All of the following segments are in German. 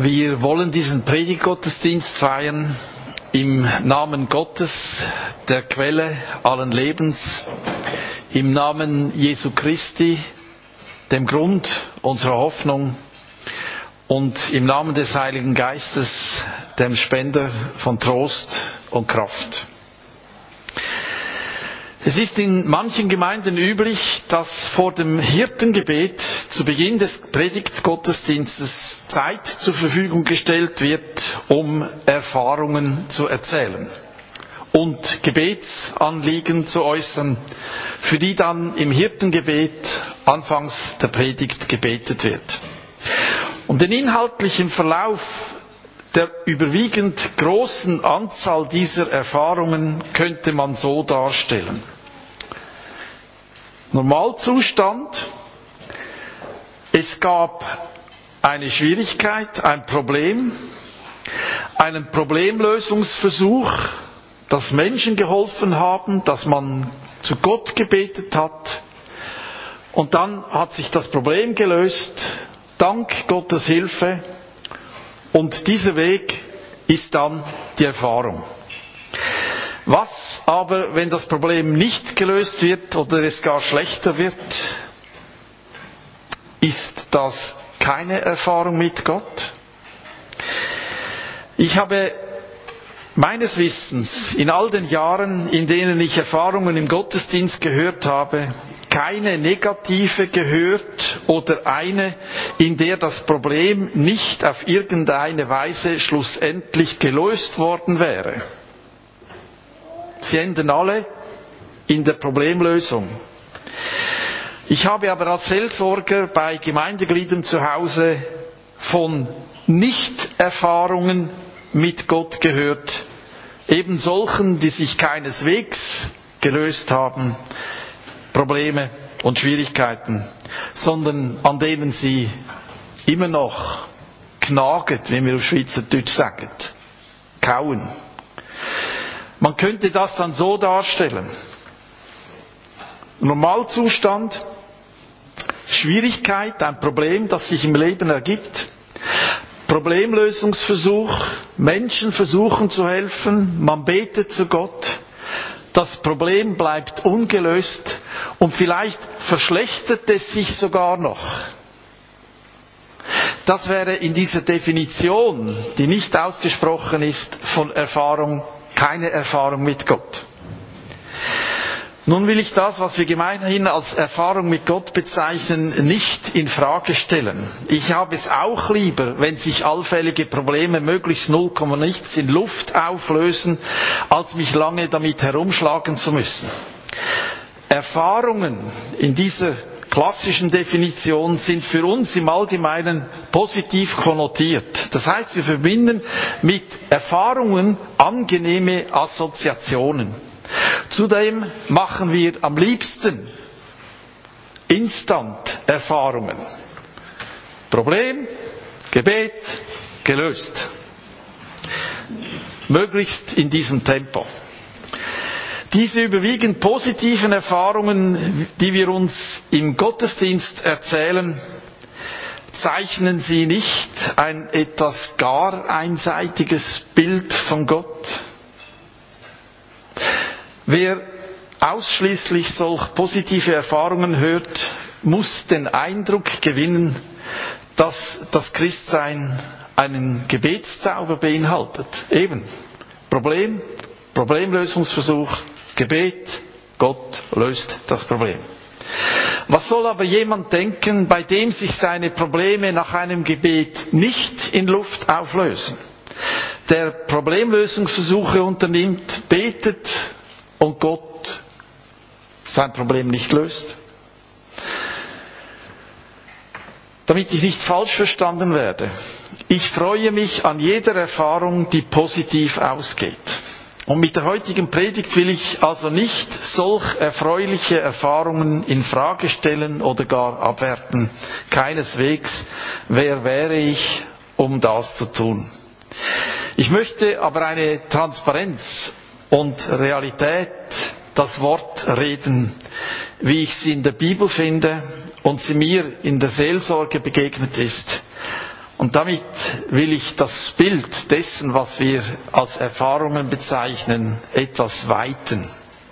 Wir wollen diesen Predigtgottesdienst feiern im Namen Gottes, der Quelle allen Lebens, im Namen Jesu Christi, dem Grund unserer Hoffnung, und im Namen des Heiligen Geistes, dem Spender von Trost und Kraft. Es ist in manchen Gemeinden üblich, dass vor dem Hirtengebet zu Beginn des Predigtgottesdienstes Zeit zur Verfügung gestellt wird, um Erfahrungen zu erzählen und Gebetsanliegen zu äußern, für die dann im Hirtengebet anfangs der Predigt gebetet wird. Um den inhaltlichen Verlauf der überwiegend großen Anzahl dieser Erfahrungen könnte man so darstellen. Normalzustand: es gab eine Schwierigkeit, ein Problem, einen Problemlösungsversuch, dass Menschen geholfen haben, dass man zu Gott gebetet hat, und dann hat sich das Problem gelöst, dank Gottes Hilfe. Und dieser Weg ist dann die Erfahrung. Was aber, wenn das Problem nicht gelöst wird oder es gar schlechter wird? Ist das keine Erfahrung mit Gott? Ich habe meines Wissens in all den Jahren, in denen ich Erfahrungen im Gottesdienst gehört habe, keine negative gehört oder eine, in der das Problem nicht auf irgendeine Weise schlussendlich gelöst worden wäre. Sie enden alle in der Problemlösung. Ich habe aber als Seelsorger bei Gemeindegliedern zu Hause von Nichterfahrungen mit Gott gehört, eben solchen, die sich keineswegs gelöst haben, Probleme und Schwierigkeiten, sondern an denen sie immer noch knaget, wie wir auf Schweizerdeutsch sagen, kauen. Man könnte das dann so darstellen: Normalzustand, Schwierigkeit, ein Problem, das sich im Leben ergibt, Problemlösungsversuch, Menschen versuchen zu helfen, man betet zu Gott, das Problem bleibt ungelöst und vielleicht verschlechtert es sich sogar noch. Das wäre in dieser Definition, die nicht ausgesprochen ist, von Erfahrung, keine Erfahrung mit Gott. Nun will ich das, was wir gemeinhin als Erfahrung mit Gott bezeichnen, nicht in Frage stellen. Ich habe es auch lieber, wenn sich allfällige Probleme möglichst 0, nichts in Luft auflösen, als mich lange damit herumschlagen zu müssen. Erfahrungen in dieser klassischen Definition sind für uns im Allgemeinen positiv konnotiert. Das heißt, wir verbinden mit Erfahrungen angenehme Assoziationen. Zudem machen wir am liebsten Instant-Erfahrungen. Problem, Gebet, gelöst. Möglichst in diesem Tempo. Diese überwiegend positiven Erfahrungen, die wir uns im Gottesdienst erzählen, zeichnen sie nicht ein etwas gar einseitiges Bild von Gott? Wer ausschließlich solch positive Erfahrungen hört, muss den Eindruck gewinnen, dass das Christsein einen Gebetszauber beinhaltet. Eben Problem, Problemlösungsversuch, Gebet, Gott löst das Problem. Was soll aber jemand denken, bei dem sich seine Probleme nach einem Gebet nicht in Luft auflösen, der Problemlösungsversuche unternimmt, betet und Gott sein Problem nicht löst? Damit ich nicht falsch verstanden werde: Ich freue mich an jeder Erfahrung, die positiv ausgeht. Und mit der heutigen Predigt will ich also nicht solch erfreuliche Erfahrungen in Frage stellen oder gar abwerten. Keineswegs. Wer wäre ich, um das zu tun? Ich möchte aber eine Transparenz und Realität, das Wort reden, wie ich sie in der Bibel finde und sie mir in der Seelsorge begegnet ist. Und damit will ich das Bild dessen, was wir als Erfahrungen bezeichnen, etwas weiten.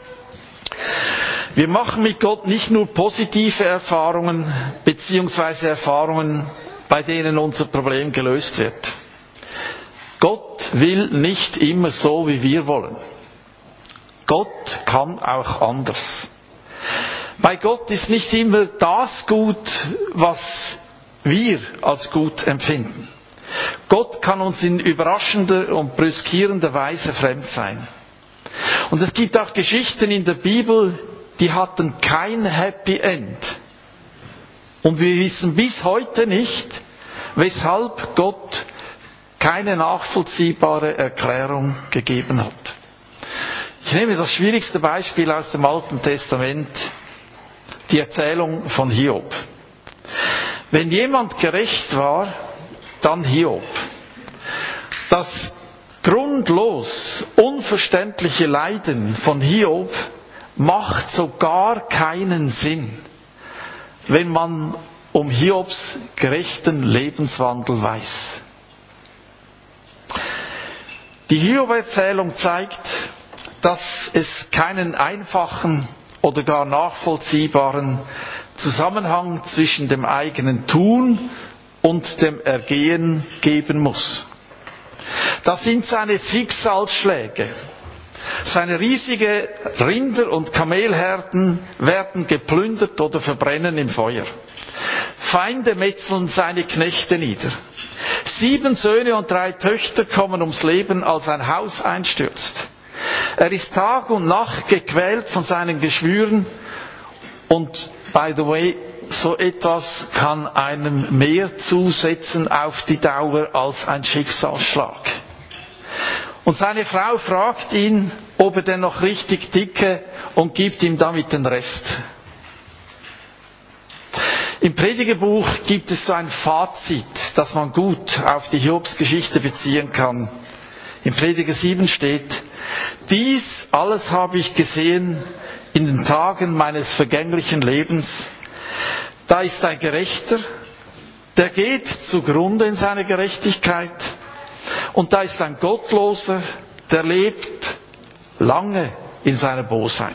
Wir machen mit Gott nicht nur positive Erfahrungen, beziehungsweise Erfahrungen, bei denen unser Problem gelöst wird. Gott will nicht immer so, wie wir wollen. Gott kann auch anders. Bei Gott ist nicht immer das gut, was wir als gut empfinden. Gott kann uns in überraschender und brüskierender Weise fremd sein. Und es gibt auch Geschichten in der Bibel, die hatten kein Happy End. Und wir wissen bis heute nicht, weshalb Gott keine nachvollziehbare Erklärung gegeben hat. Ich nehme das schwierigste Beispiel aus dem Alten Testament, die Erzählung von Hiob. Wenn jemand gerecht war, dann Hiob. Das grundlos unverständliche Leiden von Hiob macht so gar keinen Sinn, wenn man um Hiobs gerechten Lebenswandel weiß. Die Hiob-Erzählung zeigt, dass es keinen einfachen oder gar nachvollziehbaren Zusammenhang zwischen dem eigenen Tun und dem Ergehen geben muss. Das sind seine Schicksalsschläge. Seine riesige Rinder- und Kamelherden werden geplündert oder verbrennen im Feuer. Feinde metzeln seine Knechte nieder. 7 Söhne und 3 Töchter kommen ums Leben, als ein Haus einstürzt. Er ist Tag und Nacht gequält von seinen Geschwüren. Und, by the way, so etwas kann einem mehr zusetzen auf die Dauer als ein Schicksalsschlag. Und seine Frau fragt ihn, ob er denn noch richtig ticke, und gibt ihm damit den Rest. Im Predigerbuch gibt es so ein Fazit, das man gut auf die Hiobsgeschichte beziehen kann. Im Prediger 7 steht: Dies alles habe ich gesehen in den Tagen meines vergänglichen Lebens. Da ist ein Gerechter, der geht zugrunde in seiner Gerechtigkeit. Und da ist ein Gottloser, der lebt lange in seiner Bosheit.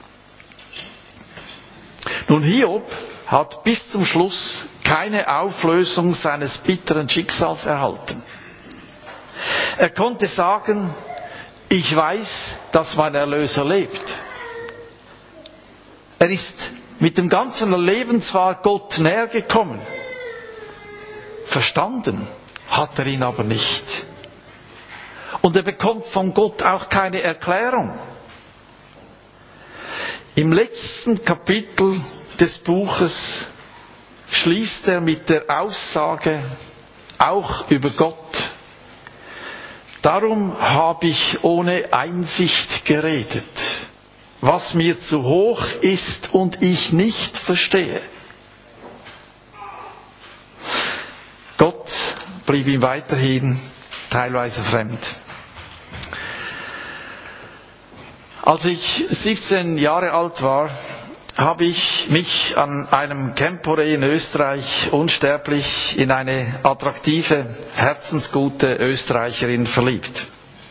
Nun, Hiob hat bis zum Schluss keine Auflösung seines bitteren Schicksals erhalten. Er konnte sagen: Ich weiß, dass mein Erlöser lebt. Er ist mit dem ganzen Leben zwar Gott näher gekommen, verstanden hat er ihn aber nicht. Und er bekommt von Gott auch keine Erklärung. Im letzten Kapitel des Buches schließt er mit der Aussage, auch über Gott: Darum habe ich ohne Einsicht geredet, was mir zu hoch ist und ich nicht verstehe. Gott blieb ihm weiterhin teilweise fremd. Als ich 17 Jahre alt war, habe ich mich an einem Campore in Österreich unsterblich in eine attraktive, herzensgute Österreicherin verliebt.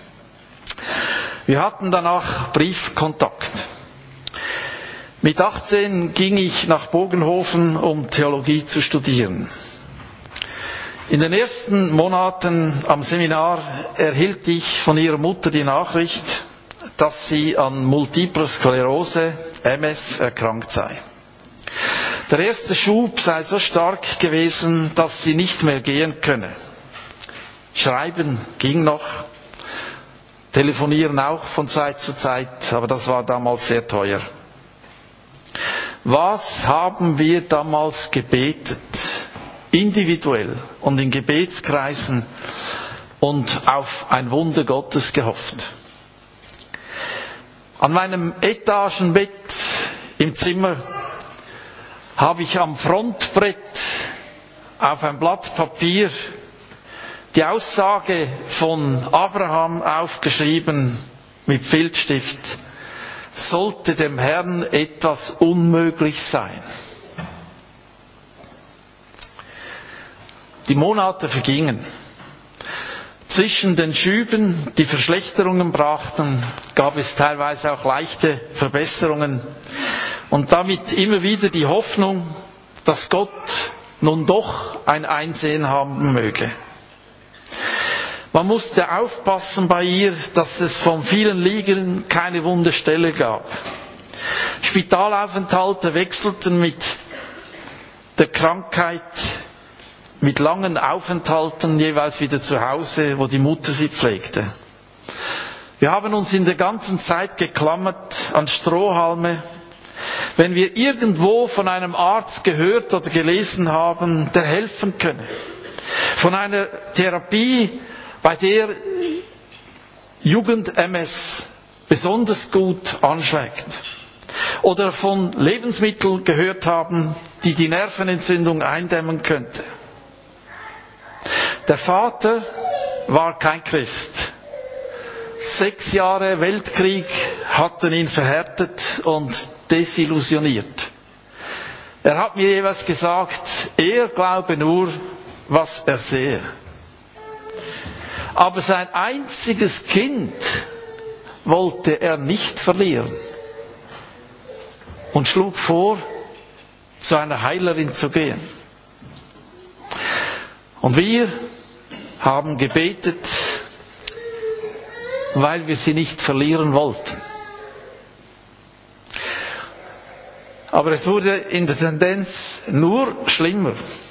Wir hatten danach Briefkontakt. Mit 18 ging ich nach Bogenhofen, um Theologie zu studieren. In den ersten Monaten am Seminar erhielt ich von ihrer Mutter die Nachricht, dass sie an Multipler Sklerose, MS, erkrankt sei. Der erste Schub sei so stark gewesen, dass sie nicht mehr gehen könne. Schreiben ging noch, telefonieren auch von Zeit zu Zeit, aber das war damals sehr teuer. Was haben wir damals gebetet? Individuell und in Gebetskreisen und auf ein Wunder Gottes gehofft. An meinem Etagenbett im Zimmer habe ich am Frontbrett auf ein Blatt Papier die Aussage von Abraham aufgeschrieben mit Filzstift: Sollte dem Herrn etwas unmöglich sein. Die Monate vergingen. Zwischen den Schüben, die Verschlechterungen brachten, gab es teilweise auch leichte Verbesserungen und damit immer wieder die Hoffnung, dass Gott nun doch ein Einsehen haben möge. Man musste aufpassen bei ihr, dass es von vielen Liegen keine wunde Stelle gab. Spitalaufenthalte wechselten mit der Krankheit, mit langen Aufenthalten jeweils wieder zu Hause, wo die Mutter sie pflegte. Wir haben uns in der ganzen Zeit geklammert an Strohhalme. Wenn wir irgendwo von einem Arzt gehört oder gelesen haben, der helfen könne, von einer Therapie, bei der Jugend-MS besonders gut anschlägt, oder von Lebensmitteln gehört haben, die die Nervenentzündung eindämmen könnte. Der Vater war kein Christ. 6 Jahre Weltkrieg hatten ihn verhärtet und desillusioniert. Er hat mir jeweils gesagt, er glaube nur, was er sehe. Aber sein einziges Kind wollte er nicht verlieren und schlug vor, zu einer Heilerin zu gehen. Und wir haben gebetet, weil wir sie nicht verlieren wollten. Aber es wurde in der Tendenz nur schlimmer.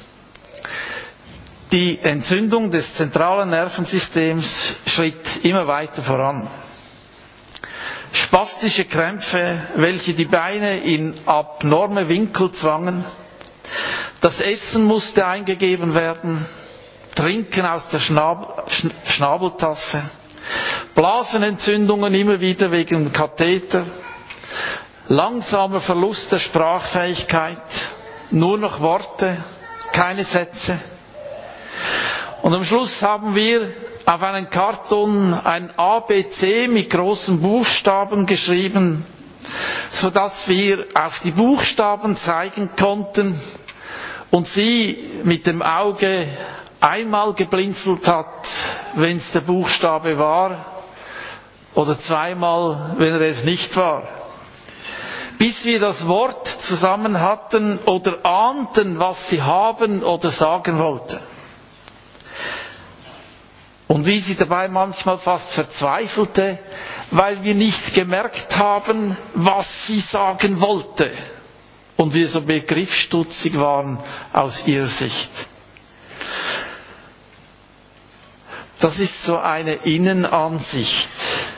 Die Entzündung des zentralen Nervensystems schritt immer weiter voran. Spastische Krämpfe, welche die Beine in abnorme Winkel zwangen. Das Essen musste eingegeben werden. Trinken aus der Schnabeltasse. Blasenentzündungen immer wieder wegen Katheter. Langsamer Verlust der Sprachfähigkeit. Nur noch Worte, keine Sätze. Und am Schluss haben wir auf einen Karton ein ABC mit großen Buchstaben geschrieben, sodass wir auf die Buchstaben zeigen konnten und sie mit dem Auge einmal geblinzelt hat, wenn es der Buchstabe war, oder zweimal, wenn er es nicht war. Bis wir das Wort zusammen hatten oder ahnten, was sie haben oder sagen wollte. Und wie sie dabei manchmal fast verzweifelte, weil wir nicht gemerkt haben, was sie sagen wollte. Und wir so begriffsstutzig waren aus ihrer Sicht. Das ist so eine Innenansicht.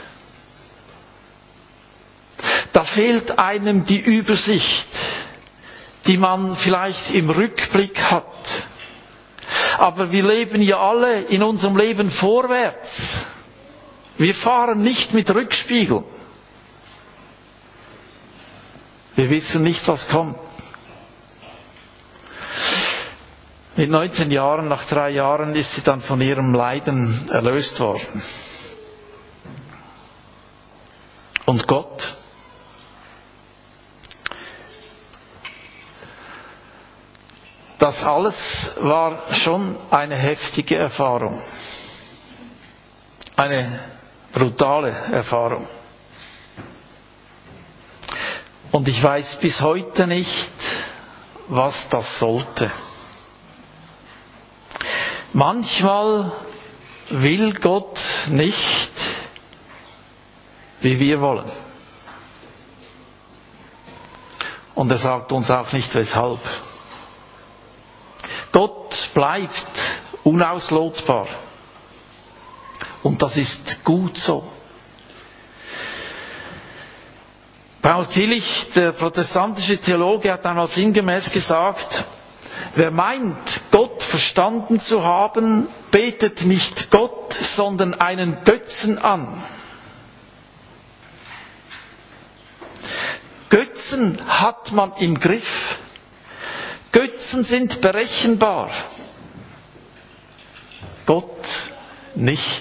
Da fehlt einem die Übersicht, die man vielleicht im Rückblick hat. Aber wir leben ja alle in unserem Leben vorwärts. Wir fahren nicht mit Rückspiegel. Wir wissen nicht, was kommt. Mit 19 Jahren, nach 3 Jahren, ist sie dann von ihrem Leiden erlöst worden. Und Gott? Das alles war schon eine heftige Erfahrung. Eine brutale Erfahrung. Und ich weiß bis heute nicht, was das sollte. Manchmal will Gott nicht, wie wir wollen. Und er sagt uns auch nicht, weshalb. Gott bleibt unauslotbar. Und das ist gut so. Paul Tillich, der protestantische Theologe, hat einmal sinngemäß gesagt, wer meint, Gott verstanden zu haben, betet nicht Gott, sondern einen Götzen an. Götzen hat man im Griff. Götzen sind berechenbar. Gott nicht.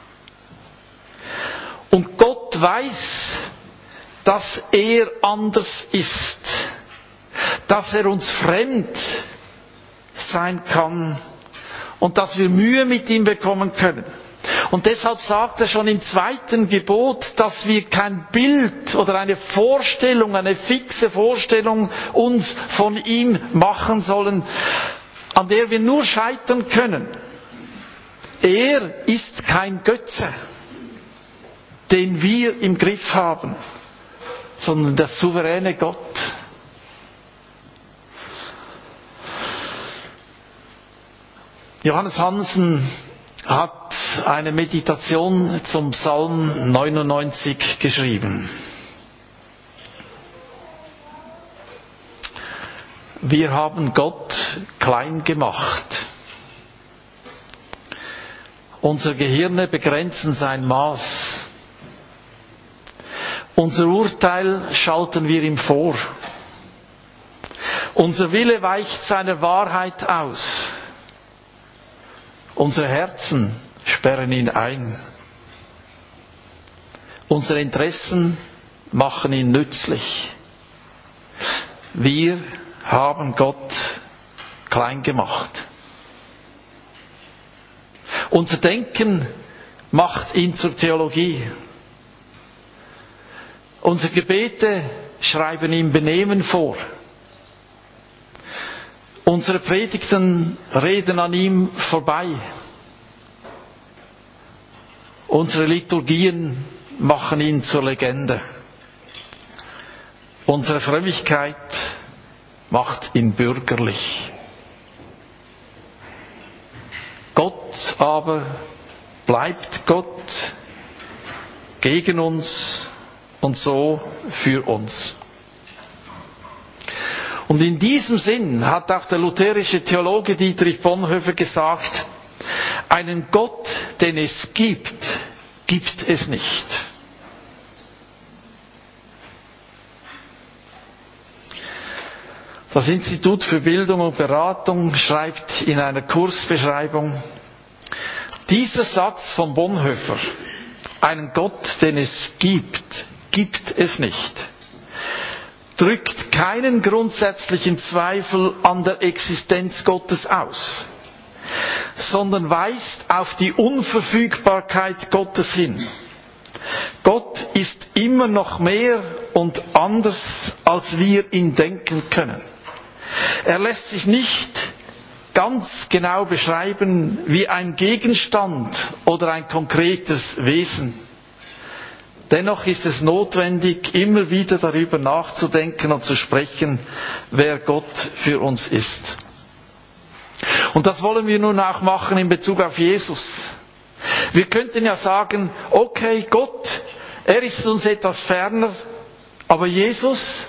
Und Gott weiß, dass er anders ist. Dass er uns fremd sein kann und dass wir Mühe mit ihm bekommen können. Und deshalb sagt er schon im 2. Gebot, dass wir kein Bild oder eine Vorstellung, eine fixe Vorstellung uns von ihm machen sollen, an der wir nur scheitern können. Er ist kein Götze, den wir im Griff haben, sondern der souveräne Gott. Johannes Hansen hat eine Meditation zum Psalm 99 geschrieben. Wir haben Gott klein gemacht. Unsere Gehirne begrenzen sein Maß. Unser Urteil schalten wir ihm vor. Unser Wille weicht seiner Wahrheit aus. Unsere Herzen sperren ihn ein. Unsere Interessen machen ihn nützlich. Wir haben Gott klein gemacht. Unser Denken macht ihn zur Theologie. Unsere Gebete schreiben ihm Benehmen vor. Unsere Predigten reden an ihm vorbei. Unsere Liturgien machen ihn zur Legende. Unsere Frömmigkeit macht ihn bürgerlich. Gott aber bleibt Gott gegen uns und so für uns. Und in diesem Sinn hat auch der lutherische Theologe Dietrich Bonhoeffer gesagt, einen Gott, den es gibt, gibt es nicht. Das Institut für Bildung und Beratung schreibt in einer Kursbeschreibung, dieser Satz von Bonhoeffer, einen Gott, den es gibt, gibt es nicht, drückt keinen grundsätzlichen Zweifel an der Existenz Gottes aus, sondern weist auf die Unverfügbarkeit Gottes hin. Gott ist immer noch mehr und anders, als wir ihn denken können. Er lässt sich nicht ganz genau beschreiben wie ein Gegenstand oder ein konkretes Wesen. Dennoch ist es notwendig, immer wieder darüber nachzudenken und zu sprechen, wer Gott für uns ist. Und das wollen wir nun auch machen in Bezug auf Jesus. Wir könnten ja sagen, okay, Gott, er ist uns etwas ferner, aber Jesus,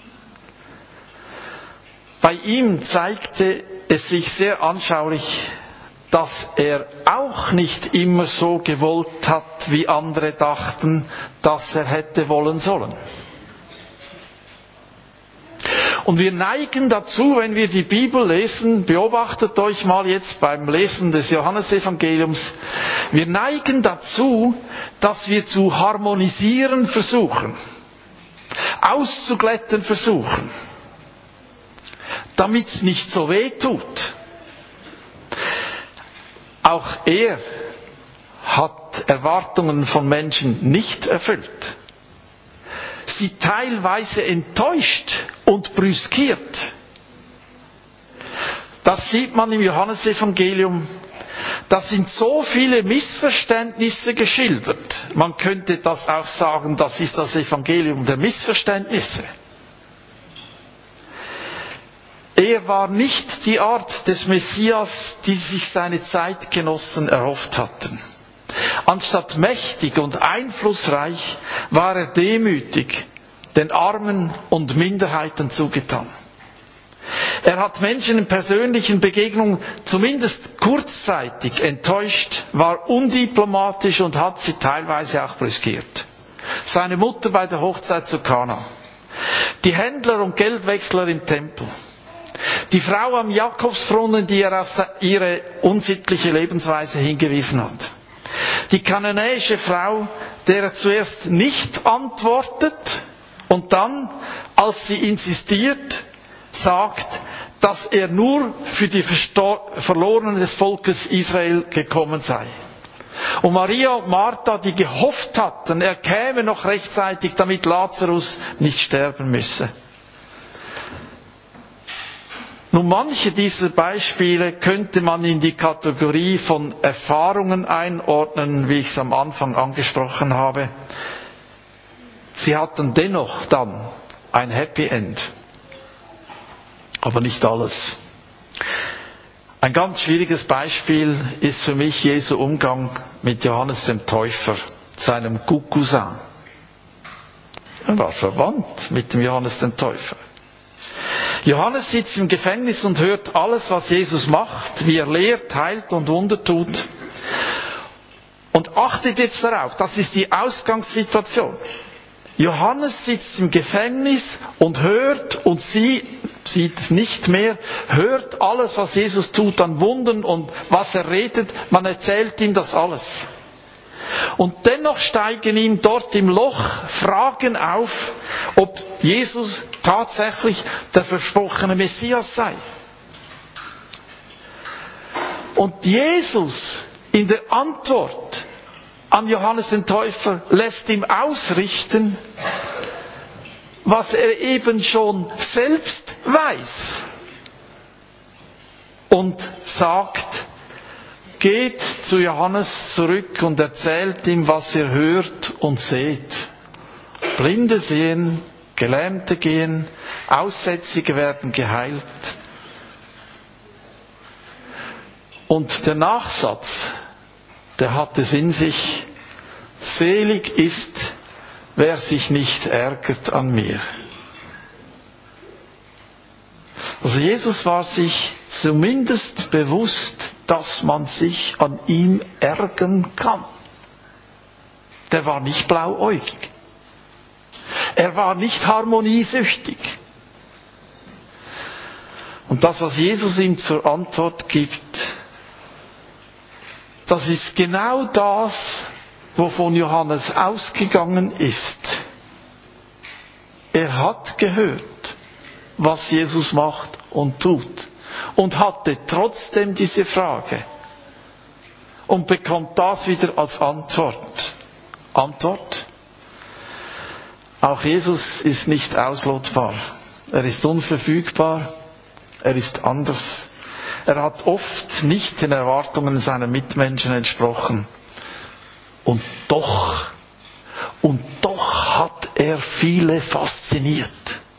bei ihm zeigte es sich sehr anschaulich, dass er auch nicht immer so gewollt hat, wie andere dachten, dass er hätte wollen sollen. Und wir neigen dazu, wenn wir die Bibel lesen, beobachtet euch mal jetzt beim Lesen des Johannesevangeliums, wir neigen dazu, dass wir zu harmonisieren versuchen, auszuglätten versuchen, damit es nicht so weh tut. Auch er hat Erwartungen von Menschen nicht erfüllt. Sie teilweise enttäuscht und brüskiert. Das sieht man im Johannesevangelium. Da sind so viele Missverständnisse geschildert. Man könnte das auch sagen, das ist das Evangelium der Missverständnisse. Er war nicht die Art des Messias, die sich seine Zeitgenossen erhofft hatten. Anstatt mächtig und einflussreich war er demütig, den Armen und Minderheiten zugetan. Er hat Menschen in persönlichen Begegnungen zumindest kurzzeitig enttäuscht, war undiplomatisch und hat sie teilweise auch brüskiert. Seine Mutter bei der Hochzeit zu Kana. Die Händler und Geldwechsler im Tempel. Die Frau am Jakobsbrunnen, die er auf ihre unsittliche Lebensweise hingewiesen hat. Die kananäische Frau, der er zuerst nicht antwortet und dann, als sie insistiert, sagt, dass er nur für die Verlorenen des Volkes Israel gekommen sei. Und Maria und Martha, die gehofft hatten, er käme noch rechtzeitig, damit Lazarus nicht sterben müsse. Nun, manche dieser Beispiele könnte man in die Kategorie von Erfahrungen einordnen, wie ich es am Anfang angesprochen habe. Sie hatten dennoch dann ein Happy End. Aber nicht alles. Ein ganz schwieriges Beispiel ist für mich Jesu Umgang mit Johannes dem Täufer, seinem Cousin. Er war verwandt mit dem Johannes dem Täufer. Johannes sitzt im Gefängnis und hört alles, was Jesus macht, wie er lehrt, heilt und Wunder tut. Und achtet jetzt darauf, das ist die Ausgangssituation. Johannes sitzt im Gefängnis und hört und sieht nicht mehr, hört alles, was Jesus tut an Wundern und was er redet, man erzählt ihm das alles. Und dennoch steigen ihm dort im Loch Fragen auf, ob Jesus tatsächlich der versprochene Messias sei. Und Jesus in der Antwort an Johannes den Täufer lässt ihm ausrichten, was er eben schon selbst weiß. Und sagt, geht zu Johannes zurück und erzählt ihm, was ihr hört und seht. Blinde sehen, Gelähmte gehen, Aussätzige werden geheilt. Und der Nachsatz, der hat es in sich, selig ist, wer sich nicht ärgert an mir. Also Jesus war sich zumindest bewusst, dass man sich an ihm ärgern kann. Der war nicht blauäugig. Er war nicht harmoniesüchtig. Und das, was Jesus ihm zur Antwort gibt, das ist genau das, wovon Johannes ausgegangen ist. Er hat gehört, was Jesus macht und tut. Und hatte trotzdem diese Frage. Und bekommt das wieder als Antwort. Antwort? Auch Jesus ist nicht auslotbar. Er ist unverfügbar. Er ist anders. Er hat oft nicht den Erwartungen seiner Mitmenschen entsprochen. Und doch hat er viele fasziniert.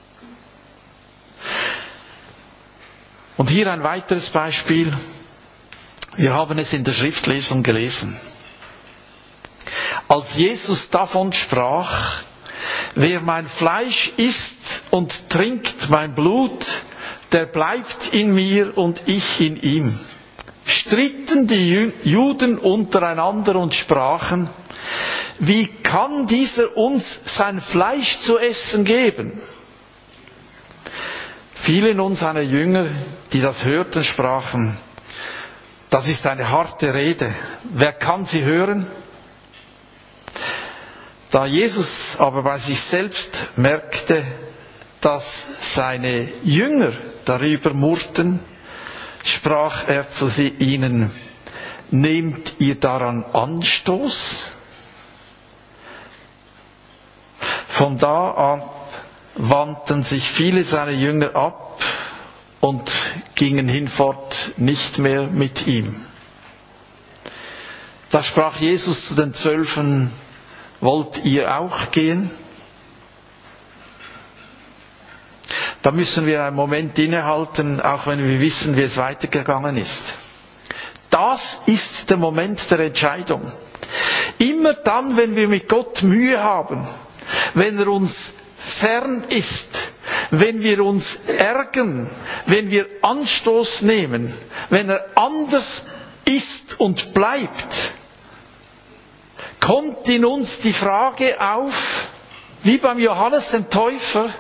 Und hier ein weiteres Beispiel. Wir haben es in der Schriftlesung gelesen. Als Jesus davon sprach, wer mein Fleisch isst und trinkt mein Blut, der bleibt in mir und ich in ihm. Stritten die Juden untereinander und sprachen, wie kann dieser uns sein Fleisch zu essen geben? Viele nun seiner Jünger, die das hörten, sprachen, das ist eine harte Rede. Wer kann sie hören? Da Jesus aber bei sich selbst merkte, dass seine Jünger darüber murrten, sprach er zu ihnen, nehmt ihr daran Anstoß? Von da an wandten sich viele seiner Jünger ab und gingen hinfort nicht mehr mit ihm. Da sprach Jesus zu den 12, wollt ihr auch gehen? Da müssen wir einen Moment innehalten, auch wenn wir wissen, wie es weitergegangen ist. Das ist der Moment der Entscheidung. Immer dann, wenn wir mit Gott Mühe haben, wenn er uns fern ist, wenn wir uns ärgern, wenn wir Anstoß nehmen, wenn er anders ist und bleibt, kommt in uns die Frage auf, wie beim Johannes dem Täufer,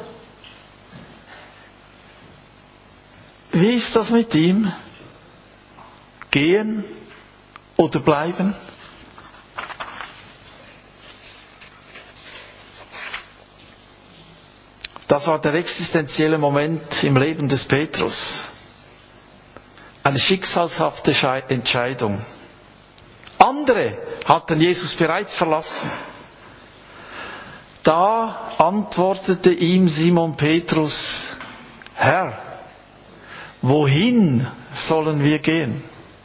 wie ist das mit ihm? Gehen oder bleiben? Das war der existenzielle Moment im Leben des Petrus. Eine schicksalshafte Entscheidung. Andere hatten Jesus bereits verlassen. Da antwortete ihm Simon Petrus: Herr, wohin sollen wir gehen?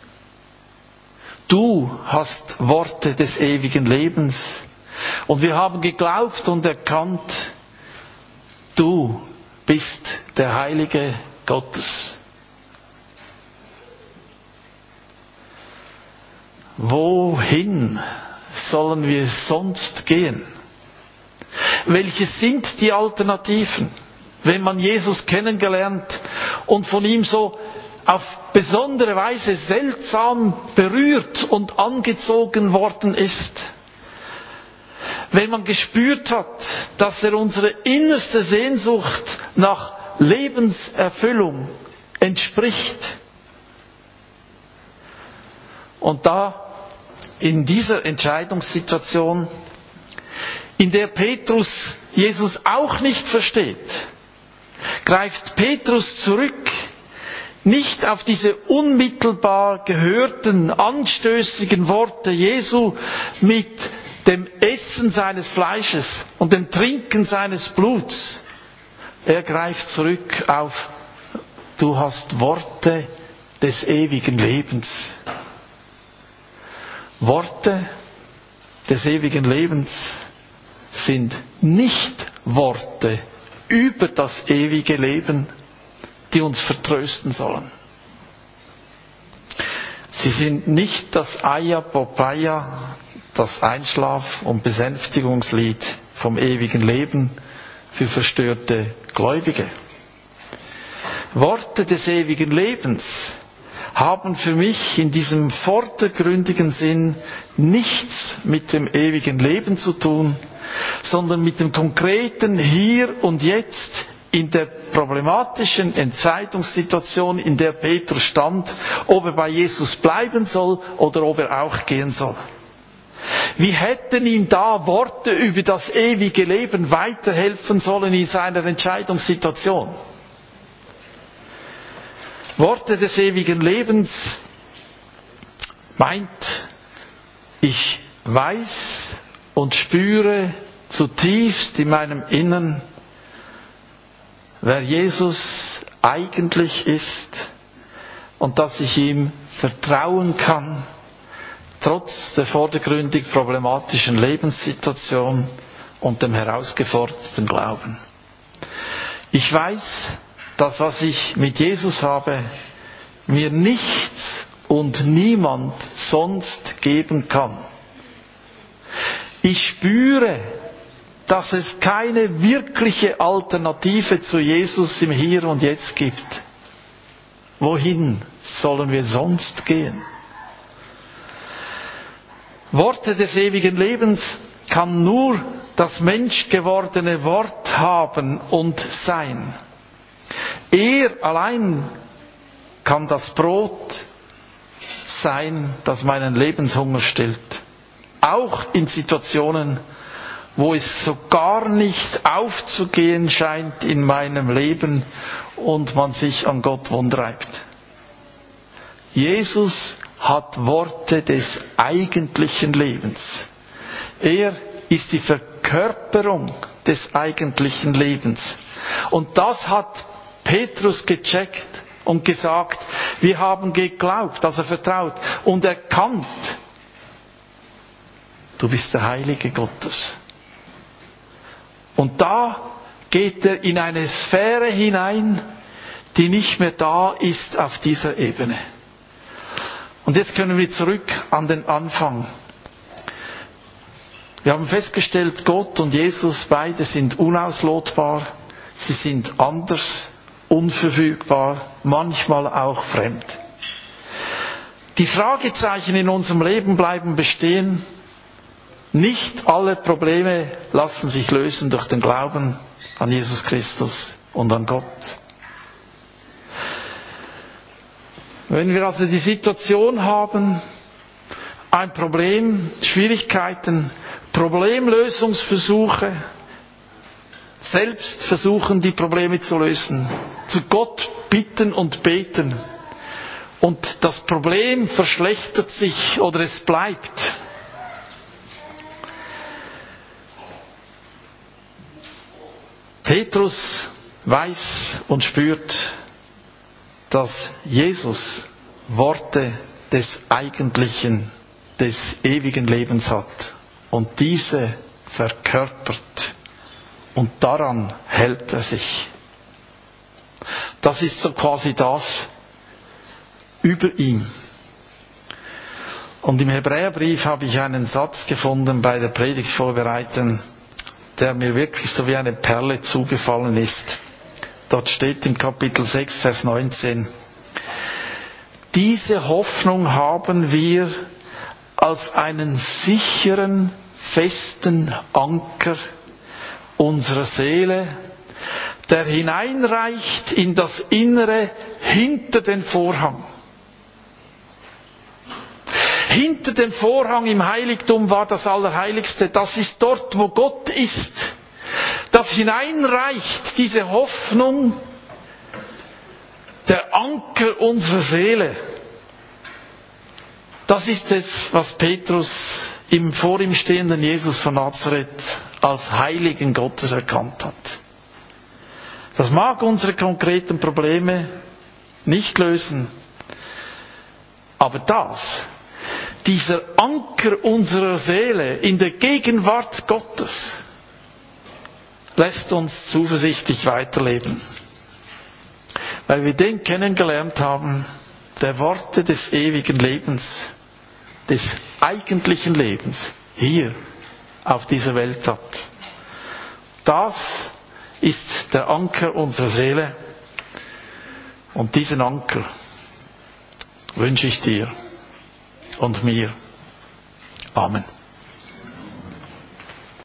Du hast Worte des ewigen Lebens. Und wir haben geglaubt und erkannt, du bist der Heilige Gottes. Wohin sollen wir sonst gehen? Welche sind die Alternativen, wenn man Jesus kennengelernt und von ihm so auf besondere Weise seltsam berührt und angezogen worden ist? Wenn man gespürt hat, dass er unsere innerste Sehnsucht nach Lebenserfüllung entspricht. Und da, in dieser Entscheidungssituation, in der Petrus Jesus auch nicht versteht, greift Petrus zurück, nicht auf diese unmittelbar gehörten, anstößigen Worte Jesu mit dem Essen seines Fleisches und dem Trinken seines Bluts. Er greift zurück auf: Du hast Worte des ewigen Lebens. Worte des ewigen Lebens sind nicht Worte über das ewige Leben, die uns vertrösten sollen. Sie sind nicht das Aya Popaya, das Einschlaf- und Besänftigungslied vom ewigen Leben für verstörte Gläubige. Worte des ewigen Lebens haben für mich in diesem vordergründigen Sinn nichts mit dem ewigen Leben zu tun, sondern mit dem konkreten Hier und Jetzt in der problematischen Entscheidungssituation, in der Petrus stand, ob er bei Jesus bleiben soll oder ob er auch gehen soll. Wie hätten ihm da Worte über das ewige Leben weiterhelfen sollen in seiner Entscheidungssituation? Worte des ewigen Lebens meint, ich weiß und spüre zutiefst in meinem Innern, wer Jesus eigentlich ist und dass ich ihm vertrauen kann, trotz der vordergründig problematischen Lebenssituation und dem herausgeforderten Glauben. Ich weiß, das, was ich mit Jesus habe, mir nichts und niemand sonst geben kann. Ich spüre, dass es keine wirkliche Alternative zu Jesus im Hier und Jetzt gibt. Wohin sollen wir sonst gehen? Worte des ewigen Lebens kann nur das menschgewordene Wort haben und sein. Er allein kann das Brot sein, das meinen Lebenshunger stillt. Auch in Situationen, wo es so gar nicht aufzugehen scheint in meinem Leben und man sich an Gott wundreibt. Jesus hat Worte des eigentlichen Lebens. Er ist die Verkörperung des eigentlichen Lebens. Und das hat Petrus gecheckt und gesagt, wir haben geglaubt, also vertraut und erkannt, du bist der Heilige Gottes. Und da geht er in eine Sphäre hinein, die nicht mehr da ist auf dieser Ebene. Und jetzt können wir zurück an den Anfang. Wir haben festgestellt, Gott und Jesus, beide sind unauslotbar. Sie sind anders, unverfügbar, manchmal auch fremd. Die Fragezeichen in unserem Leben bleiben bestehen. Nicht alle Probleme lassen sich lösen durch den Glauben an Jesus Christus und an Gott. Wenn wir also die Situation haben, ein Problem, Schwierigkeiten, Problemlösungsversuche, selbst versuchen, die Probleme zu lösen, zu Gott bitten und beten und das Problem verschlechtert sich oder es bleibt. Petrus weiß und spürt, dass Jesus Worte des eigentlichen, des ewigen Lebens hat und diese verkörpert. Und daran hält er sich. Das ist so quasi das über ihm. Und im Hebräerbrief habe ich einen Satz gefunden bei der Predigtvorbereitung, der mir wirklich so wie eine Perle zugefallen ist. Dort steht im Kapitel 6, Vers 19: Diese Hoffnung haben wir als einen sicheren, festen Anker unserer Seele, der hineinreicht in das Innere hinter den Vorhang. Hinter dem Vorhang im Heiligtum war das Allerheiligste. Das ist dort, wo Gott ist. Das hineinreicht, diese Hoffnung, der Anker unserer Seele. Das ist es, was Petrus im vor ihm stehenden Jesus von Nazareth als Heiligen Gottes erkannt hat. Das mag unsere konkreten Probleme nicht lösen, aber dieser Anker unserer Seele in der Gegenwart Gottes, lässt uns zuversichtlich weiterleben. Weil wir den kennengelernt haben, der Worte des ewigen Lebens, des eigentlichen Lebens, hier auf dieser Welt hat. Das ist der Anker unserer Seele. Und diesen Anker wünsche ich dir und mir. Amen.